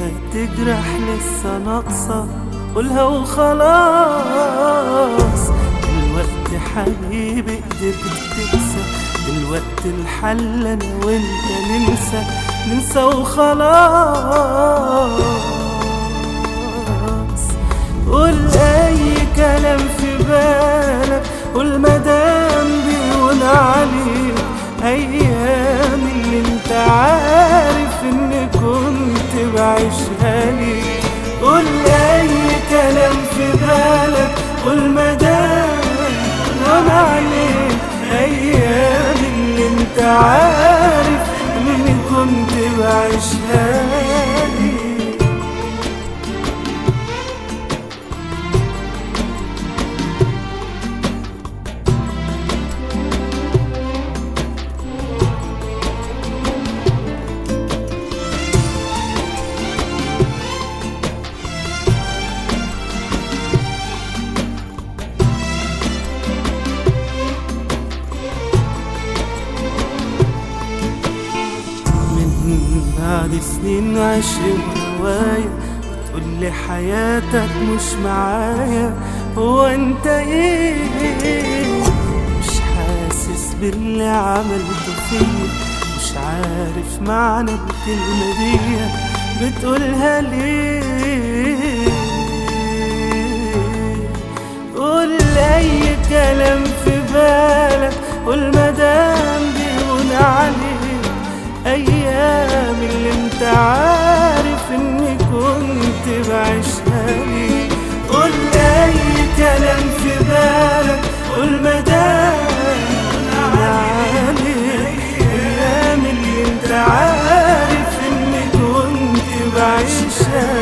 تجرح لسه ناقصة قولها وخلاص. دلوقتي حبيبي قدرت تنسى، دلوقتي الحل انا وانت ننسى وخلاص. قول اي كلام في بالك، قول مدام بيهون عليك ايام اللي انت عارف اني كنت بعيشها ليك. قول اي كلام في بالك، قول مدام بيهون عليك ايام اللي انت عارف اني كنت بعيشها ليك. بعد سنين عشر هواية بتقولي حياتك مش معايا، هو انت ايه؟ مش حاسس باللي عملته فيا، مش عارف معنى الكلمة دي بتقولها ليه؟ قول اي كلام في بالك، قول مدام بيهون عليك ايام اللي انت عارف اني كنت بعيشها ليك. قول اي كلام في بالك، قول مدام عليك ايام اللي انت عارف اني كنت بعيشها